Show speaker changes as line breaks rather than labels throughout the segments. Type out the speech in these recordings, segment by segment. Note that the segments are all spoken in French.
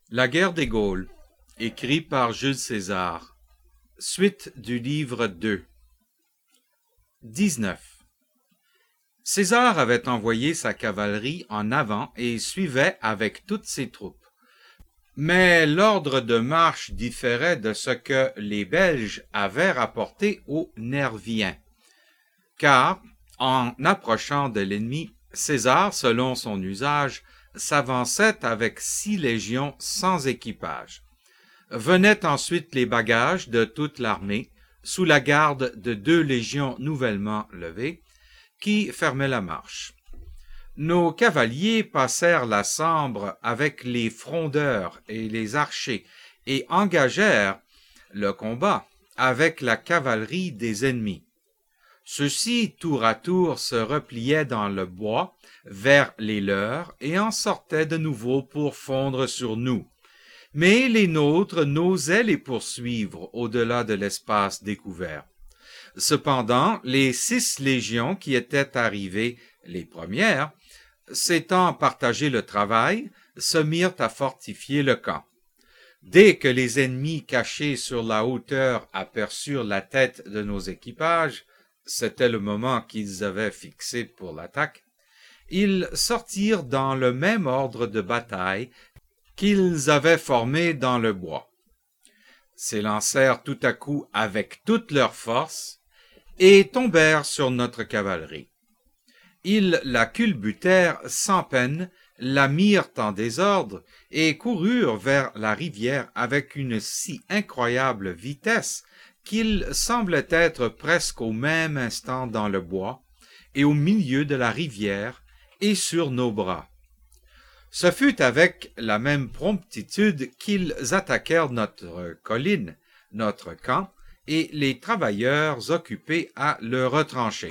La guerre des Gaules, écrit par Jules César. Suite du livre 2. 19. César avait envoyé sa cavalerie en avant et suivait avec toutes ses troupes. Mais l'ordre de marche différait de ce que les Belges avaient rapporté aux Nerviens. Car, en approchant de l'ennemi, César, selon son usage, s'avançait avec 6 légions sans équipage. Venaient ensuite les bagages de toute l'armée, sous la garde de 2 légions nouvellement levées, qui fermaient la marche. Nos cavaliers passèrent la Sambre avec les frondeurs et les archers et engagèrent le combat avec la cavalerie des ennemis. Ceux-ci, tour à tour, se repliaient dans le bois vers les leurs et en sortaient de nouveau pour fondre sur nous. Mais les nôtres n'osaient les poursuivre au-delà de l'espace découvert. Cependant, les 6 légions qui étaient arrivées les premières, s'étant partagé le travail, se mirent à fortifier le camp. Dès que les ennemis cachés sur la hauteur aperçurent la tête de nos équipages, c'était le moment qu'ils avaient fixé pour l'attaque, ils sortirent dans le même ordre de bataille qu'ils avaient formé dans le bois, s'élancèrent tout à coup avec toute leur force et tombèrent sur notre cavalerie. Ils la culbutèrent sans peine, la mirent en désordre et coururent vers la rivière avec une si incroyable vitesse qu'ils semblaient être presque au même instant dans le bois et au milieu de la rivière et sur nos bras. Ce fut avec la même promptitude qu'ils attaquèrent notre colline, notre camp, et les travailleurs occupés à le retrancher.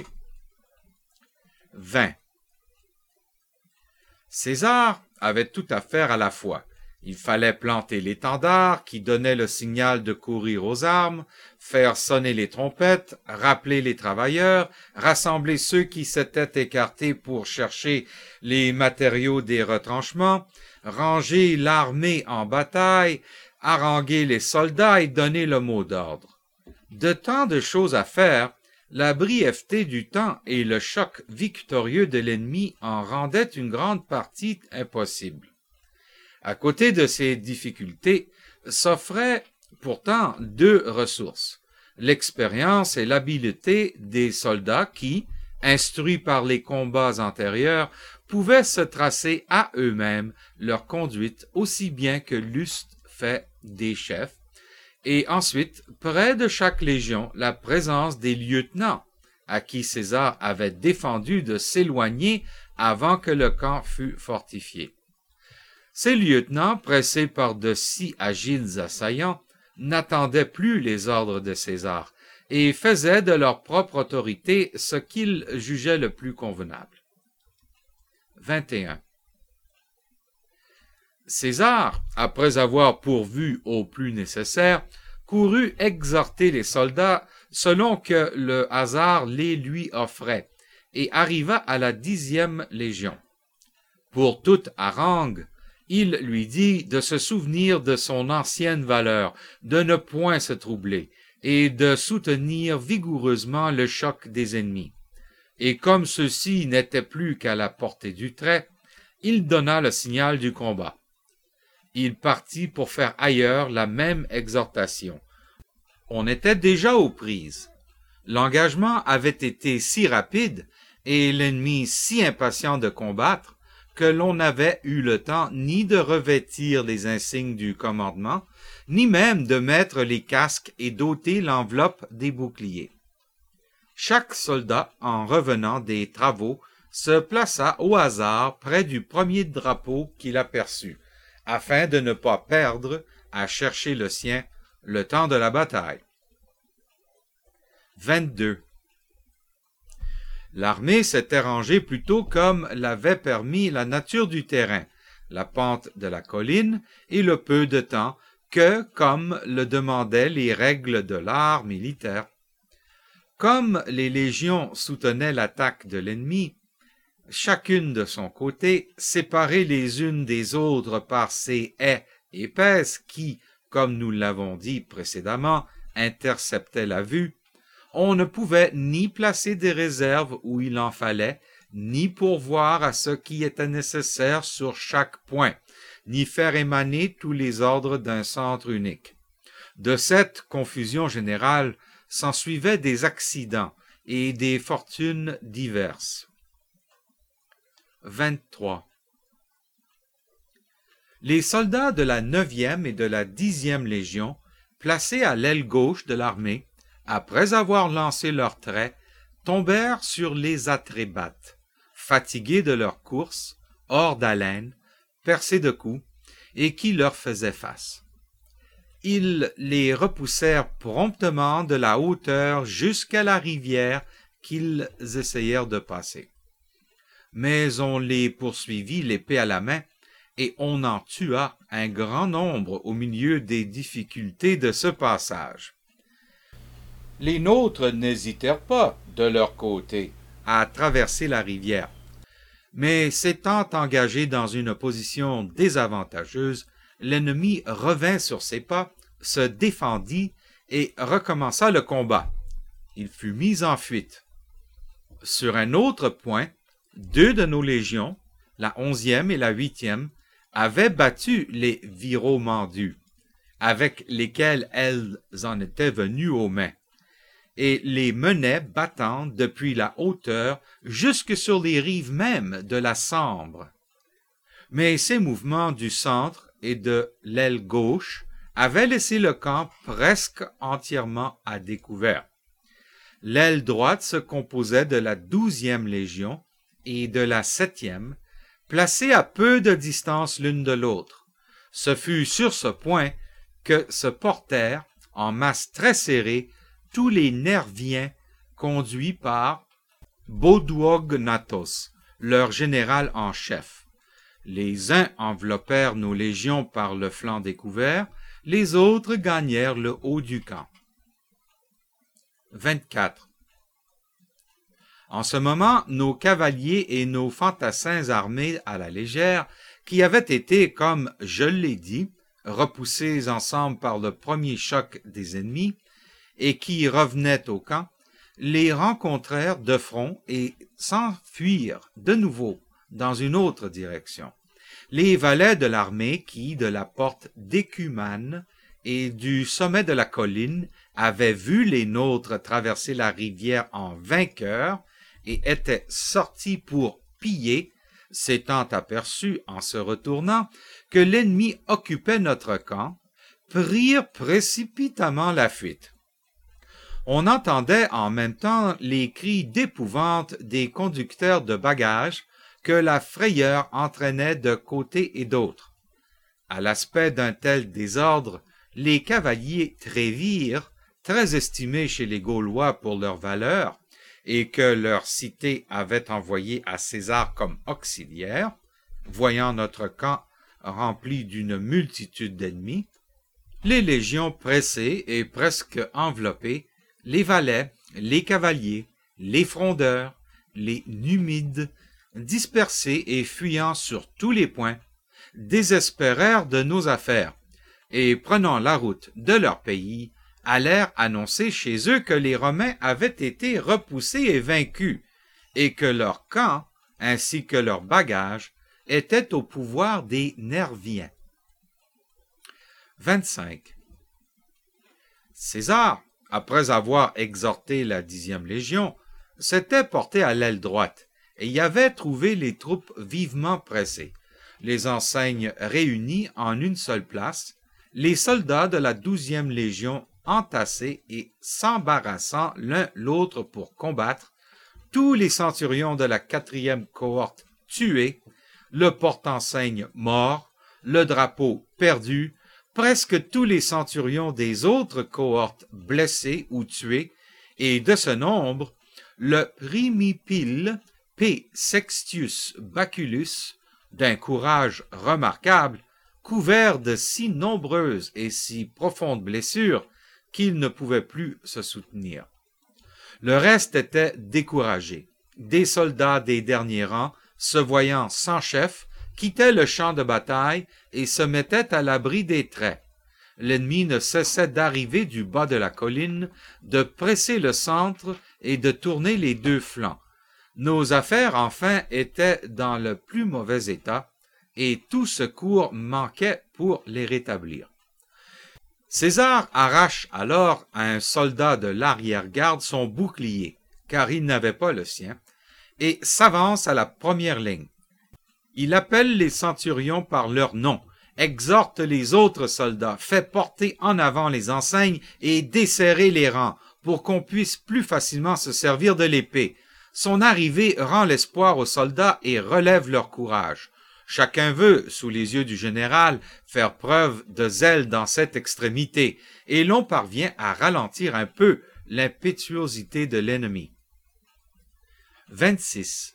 20. César avait tout à faire à la fois. Il fallait planter l'étendard qui donnait le signal de courir aux armes, faire sonner les trompettes, rappeler les travailleurs, rassembler ceux qui s'étaient écartés pour chercher les matériaux des retranchements, ranger l'armée en bataille, haranguer les soldats et donner le mot d'ordre. De tant de choses à faire, la brièveté du temps et le choc victorieux de l'ennemi en rendaient une grande partie impossible. À côté de ces difficultés, s'offraient pourtant 2 ressources, l'expérience et l'habileté des soldats qui, instruits par les combats antérieurs, pouvaient se tracer à eux-mêmes leur conduite aussi bien que l'eussent fait des chefs, et ensuite, près de chaque légion, la présence des lieutenants, à qui César avait défendu de s'éloigner avant que le camp fût fortifié. Ces lieutenants, pressés par de si agiles assaillants, n'attendaient plus les ordres de César et faisaient de leur propre autorité ce qu'ils jugeaient le plus convenable. 21. César, après avoir pourvu au plus nécessaire, courut exhorter les soldats selon que le hasard les lui offrait, et arriva à la 10e légion. Pour toute harangue, il lui dit de se souvenir de son ancienne valeur, de ne point se troubler, et de soutenir vigoureusement le choc des ennemis. Et comme ceux-ci n'étaient plus qu'à la portée du trait, il donna le signal du combat. Il partit pour faire ailleurs la même exhortation. On était déjà aux prises. L'engagement avait été si rapide et l'ennemi si impatient de combattre que l'on n'avait eu le temps ni de revêtir les insignes du commandement, ni même de mettre les casques et d'ôter l'enveloppe des boucliers. Chaque soldat, en revenant des travaux, se plaça au hasard près du premier drapeau qu'il aperçut, afin de ne pas perdre, à chercher le sien, le temps de la bataille. 22. L'armée s'était rangée plutôt comme l'avait permis la nature du terrain, la pente de la colline et le peu de temps que comme le demandaient les règles de l'art militaire. Comme les légions soutenaient l'attaque de l'ennemi, chacune de son côté, séparées les unes des autres par ces haies épaisse qui, comme nous l'avons dit précédemment, interceptait la vue, on ne pouvait ni placer des réserves où il en fallait, ni pourvoir à ce qui était nécessaire sur chaque point, ni faire émaner tous les ordres d'un centre unique. De cette confusion générale s'ensuivaient des accidents et des fortunes diverses. 23. Les soldats de la 9e et de la 10e Légion, placés à l'aile gauche de l'armée, après avoir lancé leurs traits, tombèrent sur les Atrébates, fatigués de leur course, hors d'haleine, percés de coups, et qui leur faisaient face. Ils les repoussèrent promptement de la hauteur jusqu'à la rivière qu'ils essayèrent de passer. Mais on les poursuivit l'épée à la main, et on en tua un grand nombre au milieu des difficultés de ce passage. Les nôtres n'hésitèrent pas, de leur côté, à traverser la rivière, mais s'étant engagés dans une position désavantageuse, l'ennemi revint sur ses pas, se défendit et recommença le combat. Il fut mis en fuite. Sur un autre point, 2 de nos légions, la 11e et la 8e, avaient battu les Viromandus, avec lesquels elles en étaient venues aux mains, et les menaient battant depuis la hauteur jusque sur les rives mêmes de la Sambre. Mais ces mouvements du centre et de l'aile gauche avaient laissé le camp presque entièrement à découvert. L'aile droite se composait de la 12e Légion et de la 7e, placées à peu de distance l'une de l'autre. Ce fut sur ce point que se portèrent, en masse très serrée, tous les Nerviens conduits par Boduognathos, leur général en chef. Les uns enveloppèrent nos légions par le flanc découvert, les autres gagnèrent le haut du camp. 24. En ce moment, nos cavaliers et nos fantassins armés à la légère, qui avaient été, comme je l'ai dit, repoussés ensemble par le premier choc des ennemis, et qui revenaient au camp, les rencontrèrent de front et s'enfuirent de nouveau dans une autre direction. Les valets de l'armée qui, de la porte d'Écumane et du sommet de la colline, avaient vu les nôtres traverser la rivière en vainqueurs et étaient sortis pour piller, s'étant aperçus en se retournant que l'ennemi occupait notre camp, prirent précipitamment la fuite. On entendait en même temps les cris d'épouvante des conducteurs de bagages que la frayeur entraînait de côté et d'autre. À l'aspect d'un tel désordre, les cavaliers trévirent, très estimés chez les Gaulois pour leur valeur, et que leur cité avait envoyé à César comme auxiliaire, voyant notre camp rempli d'une multitude d'ennemis, les légions pressées et presque enveloppées, les valets, les cavaliers, les frondeurs, les Numides, dispersés et fuyant sur tous les points, désespérèrent de nos affaires, et prenant la route de leur pays, allèrent annoncer chez eux que les Romains avaient été repoussés et vaincus, et que leur camp, ainsi que leurs bagages, étaient au pouvoir des Nerviens. 25. César, après avoir exhorté la 10e Légion, s'était porté à l'aile droite et y avait trouvé les troupes vivement pressées, les enseignes réunies en une seule place, les soldats de la 12e Légion entassés et s'embarrassant l'un l'autre pour combattre, tous les centurions de la 4e cohorte tués, le porte-enseigne mort, le drapeau perdu, presque tous les centurions des autres cohortes blessés ou tués, et de ce nombre, le primipile P. Sextius Baculus, d'un courage remarquable, couvert de si nombreuses et si profondes blessures qu'il ne pouvait plus se soutenir. Le reste était découragé, des soldats des derniers rangs se voyant sans chef, quittaient le champ de bataille et se mettaient à l'abri des traits. L'ennemi ne cessait d'arriver du bas de la colline, de presser le centre et de tourner les deux flancs. Nos affaires, enfin, étaient dans le plus mauvais état, et tout secours manquait pour les rétablir. César arrache alors à un soldat de l'arrière-garde son bouclier, car il n'avait pas le sien, et s'avance à la première ligne. Il appelle les centurions par leur nom, exhorte les autres soldats, fait porter en avant les enseignes et desserrer les rangs, pour qu'on puisse plus facilement se servir de l'épée. Son arrivée rend l'espoir aux soldats et relève leur courage. Chacun veut, sous les yeux du général, faire preuve de zèle dans cette extrémité, et l'on parvient à ralentir un peu l'impétuosité de l'ennemi. 26.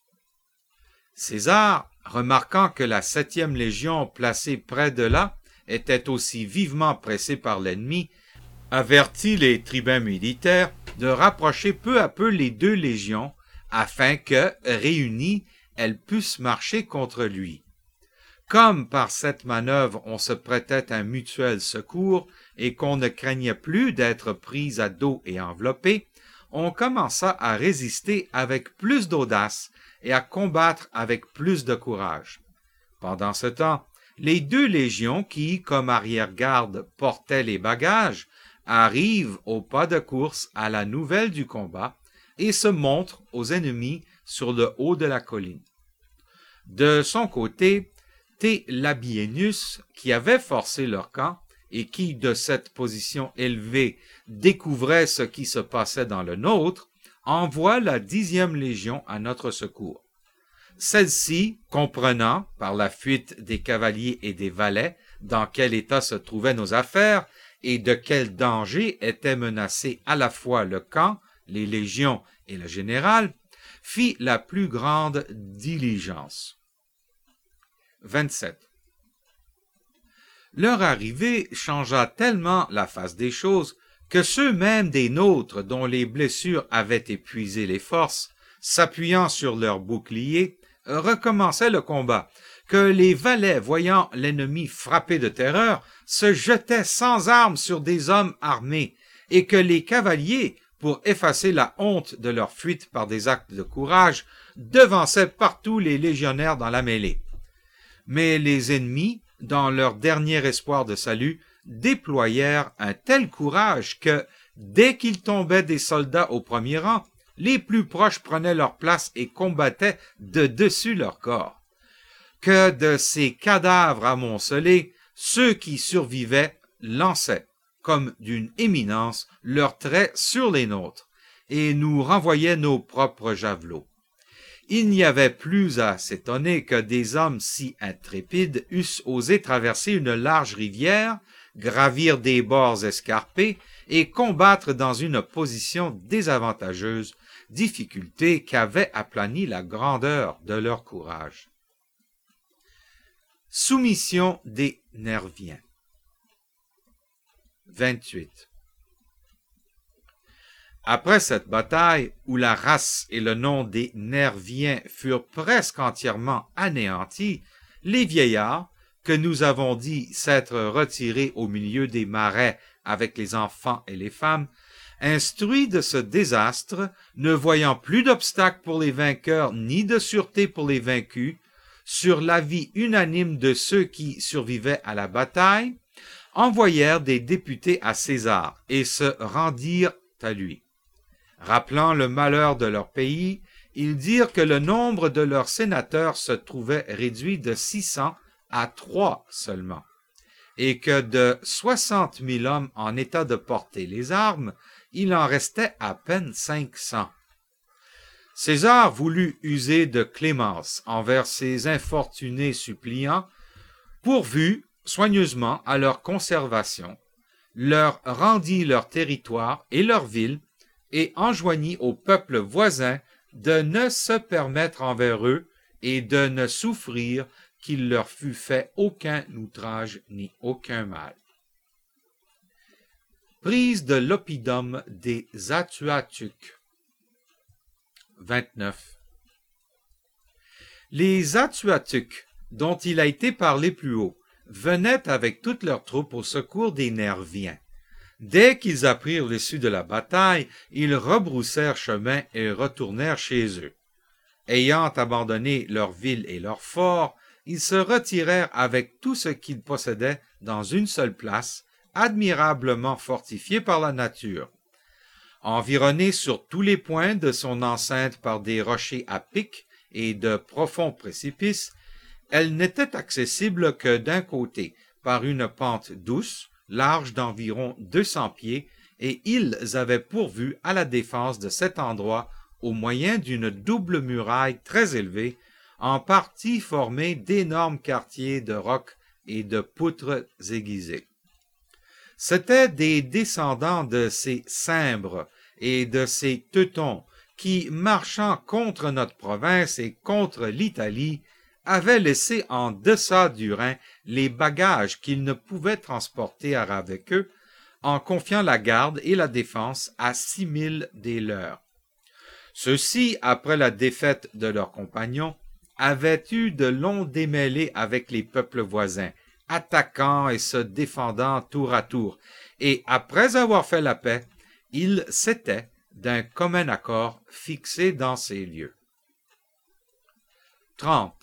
César, remarquant que la 7e légion placée près de là était aussi vivement pressée par l'ennemi, avertit les tribuns militaires de rapprocher peu à peu les deux légions afin que, réunies, elles puissent marcher contre lui. Comme par cette manœuvre on se prêtait un mutuel secours et qu'on ne craignait plus d'être pris à dos et enveloppé, on commença à résister avec plus d'audace et à combattre avec plus de courage. Pendant ce temps, les deux légions qui, comme arrière-garde, portaient les bagages, arrivent au pas de course à la nouvelle du combat et se montrent aux ennemis sur le haut de la colline. De son côté, T. Labienus, qui avait forcé leur camp et qui, de cette position élevée, découvrait ce qui se passait dans le nôtre, envoie la 10e légion à notre secours. Celle-ci, comprenant, par la fuite des cavaliers et des valets, dans quel état se trouvaient nos affaires et de quel danger était menacé à la fois le camp, les légions et le général, fit la plus grande diligence. 27. Leur arrivée changea tellement la face des choses que ceux mêmes des nôtres dont les blessures avaient épuisé les forces, s'appuyant sur leurs boucliers, recommençaient le combat, que les valets, voyant l'ennemi frappé de terreur, se jetaient sans armes sur des hommes armés, et que les cavaliers, pour effacer la honte de leur fuite par des actes de courage, devançaient partout les légionnaires dans la mêlée. Mais les ennemis, dans leur dernier espoir de salut, déployèrent un tel courage que, dès qu'ils tombaient des soldats au premier rang, les plus proches prenaient leur place et combattaient de dessus leur corps. Que de ces cadavres amoncelés, ceux qui survivaient lançaient, comme d'une éminence, leurs traits sur les nôtres, et nous renvoyaient nos propres javelots. Il n'y avait plus à s'étonner que des hommes si intrépides eussent osé traverser une large rivière, gravir des bords escarpés et combattre dans une position désavantageuse, difficulté qu'avait aplani la grandeur de leur courage. Soumission des Nerviens. 28. Après cette bataille, où la race et le nom des Nerviens furent presque entièrement anéantis, les vieillards, que nous avons dit s'être retirés au milieu des marais avec les enfants et les femmes, instruits de ce désastre, ne voyant plus d'obstacle pour les vainqueurs ni de sûreté pour les vaincus, sur l'avis unanime de ceux qui survivaient à la bataille, envoyèrent des députés à César et se rendirent à lui. Rappelant le malheur de leur pays, ils dirent que le nombre de leurs sénateurs se trouvait réduit de 600 à 3 seulement, et que de 60 000 hommes en état de porter les armes, il en restait à peine 500. César voulut user de clémence envers ces infortunés suppliants, pourvu soigneusement à leur conservation, leur rendit leur territoire et leur ville, et enjoignit au peuple voisin de ne se permettre envers eux et de ne souffrir qu'il leur fût fait aucun outrage ni aucun mal. Prise de l'oppidum des Atuatuques. 29. Les Atuatuques, dont il a été parlé plus haut, venaient avec toutes leurs troupes au secours des Nerviens. Dès qu'ils apprirent l'issue de la bataille, ils rebroussèrent chemin et retournèrent chez eux. Ayant abandonné leur ville et leur fort, ils se retirèrent avec tout ce qu'ils possédaient dans une seule place, admirablement fortifiée par la nature. Environnée sur tous les points de son enceinte par des rochers à pic et de profonds précipices, elle n'était accessible que d'un côté par une pente douce, large d'environ 200 pieds, et ils avaient pourvu à la défense de cet endroit au moyen d'une double muraille très élevée, en partie formée d'énormes quartiers de rocs et de poutres aiguisées. C'étaient des descendants de ces Cimbres et de ces Teutons qui, marchant contre notre province et contre l'Italie, avaient laissé en deçà du Rhin les bagages qu'ils ne pouvaient transporter avec eux, en confiant la garde et la défense à 6 000 des leurs. Ceux-ci, après la défaite de leurs compagnons, avaient eu de longs démêlés avec les peuples voisins, attaquant et se défendant tour à tour, et après avoir fait la paix, ils s'étaient, d'un commun accord, fixés dans ces lieux. 30.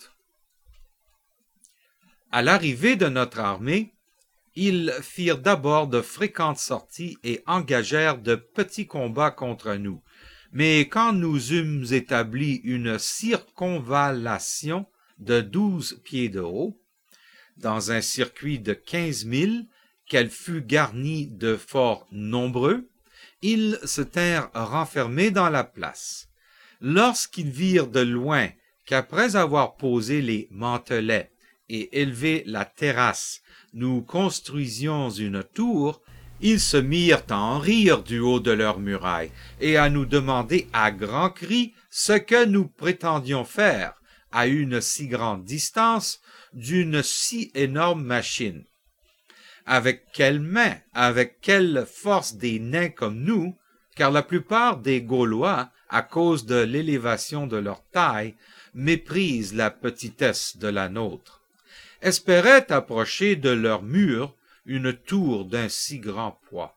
À l'arrivée de notre armée, ils firent d'abord de fréquentes sorties et engagèrent de petits combats contre nous. Mais quand nous eûmes établi une circonvallation de 12 pieds de haut, dans un circuit de 15 milles, qu'elle fut garnie de forts nombreux, ils se tinrent renfermés dans la place. Lorsqu'ils virent de loin qu'après avoir posé les mantelets et élevé la terrasse, nous construisions une tour, ils se mirent à en rire du haut de leurs murailles et à nous demander à grands cris ce que nous prétendions faire à une si grande distance d'une si énorme machine. Avec quelles mains, avec quelle force des nains comme nous, car la plupart des Gaulois, à cause de l'élévation de leur taille, méprisent la petitesse de la nôtre, espéraient approcher de leur mur une tour d'un si grand poids.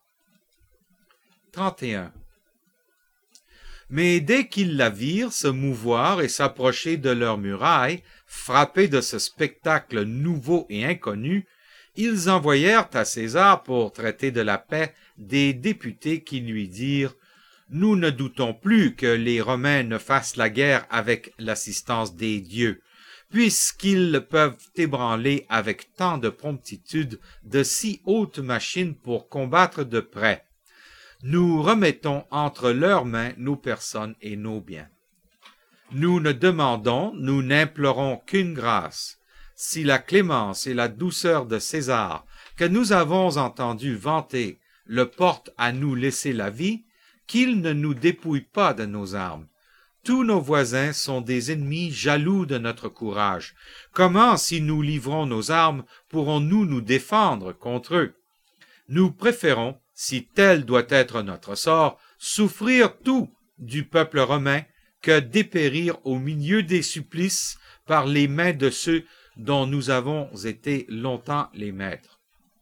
31. Mais dès qu'ils la virent se mouvoir et s'approcher de leurs murailles, frappés de ce spectacle nouveau et inconnu, ils envoyèrent à César pour traiter de la paix des députés qui lui dirent « Nous ne doutons plus que les Romains ne fassent la guerre avec l'assistance des dieux, puisqu'ils peuvent ébranler avec tant de promptitude de si hautes machines pour combattre de près. Nous remettons entre leurs mains nos personnes et nos biens. Nous ne demandons, nous n'implorons qu'une grâce, si la clémence et la douceur de César, que nous avons entendu vanter, le portent à nous laisser la vie, qu'il ne nous dépouille pas de nos armes. Tous nos voisins sont des ennemis jaloux de notre courage. Comment, si nous livrons nos armes, pourrons-nous nous défendre contre eux? Nous préférons, si tel doit être notre sort, souffrir tout du peuple romain que dépérir au milieu des supplices par les mains de ceux dont nous avons été longtemps les maîtres.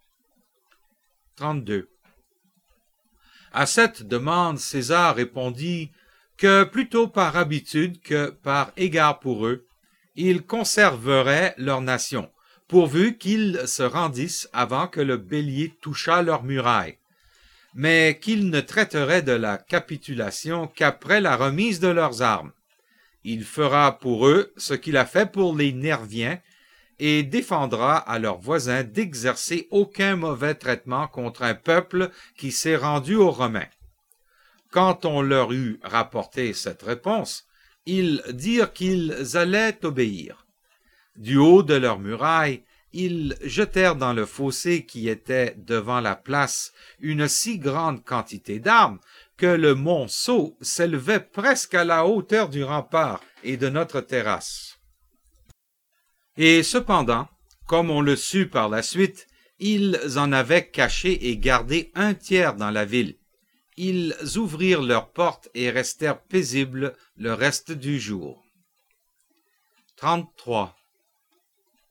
32. À cette demande, César répondit que plutôt par habitude que par égard pour eux, ils conserveraient leur nation, pourvu qu'ils se rendissent avant que le bélier touchât leurs murailles, mais qu'ils ne traiteraient de la capitulation qu'après la remise de leurs armes. Il fera pour eux ce qu'il a fait pour les Nerviens, et défendra à leurs voisins d'exercer aucun mauvais traitement contre un peuple qui s'est rendu aux Romains. Quand on leur eut rapporté cette réponse, ils dirent qu'ils allaient obéir. Du haut de leurs murailles, ils jetèrent dans le fossé qui était devant la place une si grande quantité d'armes que le monceau s'élevait presque à la hauteur du rempart et de notre terrasse. Et cependant, comme on le sut par la suite, ils en avaient caché et gardé un tiers dans la ville. Ils ouvrirent leurs portes et restèrent paisibles le reste du jour. 33.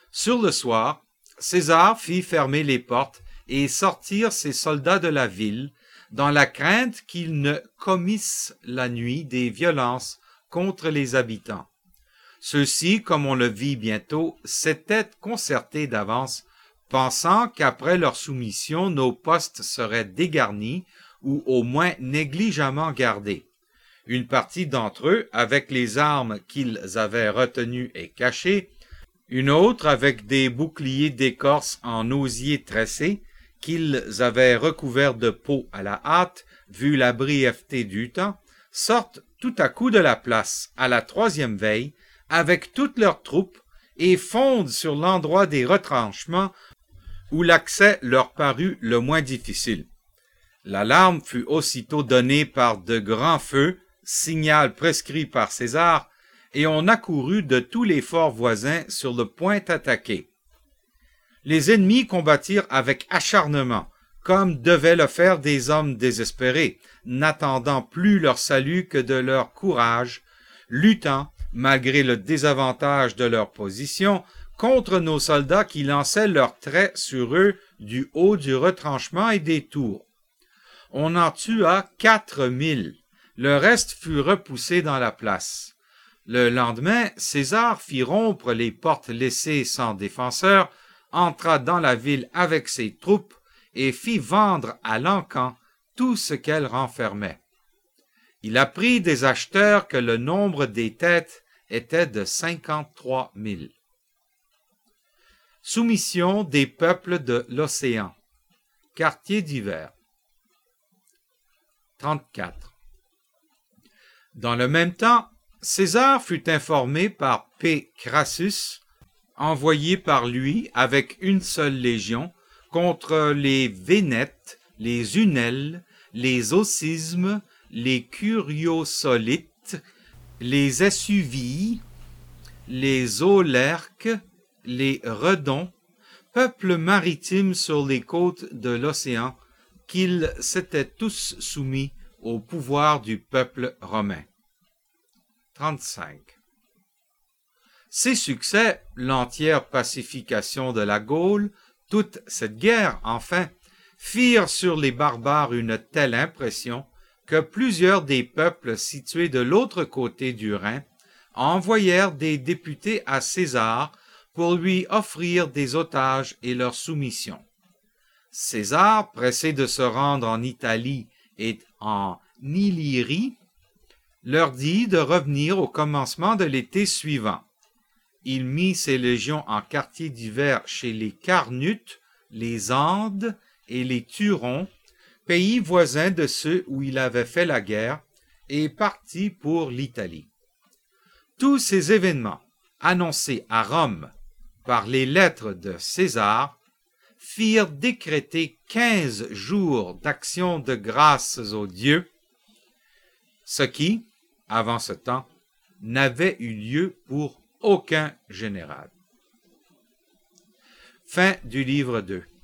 Sur le soir, César fit fermer les portes et sortir ses soldats de la ville, dans la crainte qu'ils ne commissent la nuit des violences contre les habitants. Ceux-ci, comme on le vit bientôt, s'étaient concertés d'avance, pensant qu'après leur soumission, nos postes seraient dégarnis ou au moins négligemment gardés. Une partie d'entre eux avec les armes qu'ils avaient retenues et cachées, une autre avec des boucliers d'écorce en osier tressé qu'ils avaient recouverts de peau à la hâte, vu la brièveté du temps, sortent tout à coup de la place, à la troisième veille, avec toutes leurs troupes, et fondent sur l'endroit des retranchements où l'accès leur parut le moins difficile. L'alarme fut aussitôt donnée par de grands feux, signal prescrit par César, et on accourut de tous les forts voisins sur le point attaqué. Les ennemis combattirent avec acharnement, comme devaient le faire des hommes désespérés, n'attendant plus leur salut que de leur courage, luttant, malgré le désavantage de leur position, contre nos soldats qui lançaient leurs traits sur eux du haut du retranchement et des tours. On en tua 4000. Le reste fut repoussé dans la place. Le lendemain, César fit rompre les portes laissées sans défenseurs, entra dans la ville avec ses troupes et fit vendre à l'encan tout ce qu'elle renfermait. Il apprit des acheteurs que le nombre des têtes était de 53 000. Soumission des peuples de l'océan. Quartier d'hiver. 34. Dans le même temps, César fut informé par P. Crassus, envoyé par lui avec une seule légion, contre les Vénètes, les Unelles, les Ossismes, les Curiosolites, les Essuvii, les Aulerques, les Redons, peuples maritimes sur les côtes de l'océan, qu'ils s'étaient tous soumis au pouvoir du peuple romain. 35. Ces succès, l'entière pacification de la Gaule, toute cette guerre, enfin, firent sur les barbares une telle impression que plusieurs des peuples situés de l'autre côté du Rhin envoyèrent des députés à César pour lui offrir des otages et leur soumission. César, pressé de se rendre en Italie et en Illyrie, leur dit de revenir au commencement de l'été suivant. Il mit ses légions en quartier d'hiver chez les Carnutes, les Andes et les Turons, pays voisins de ceux où il avait fait la guerre, et partit pour l'Italie. Tous ces événements, annoncés à Rome par les lettres de César, firent décréter 15 jours d'action de grâces aux dieux, ce qui, avant ce temps, n'avait eu lieu pour aucun général. Fin du livre 2.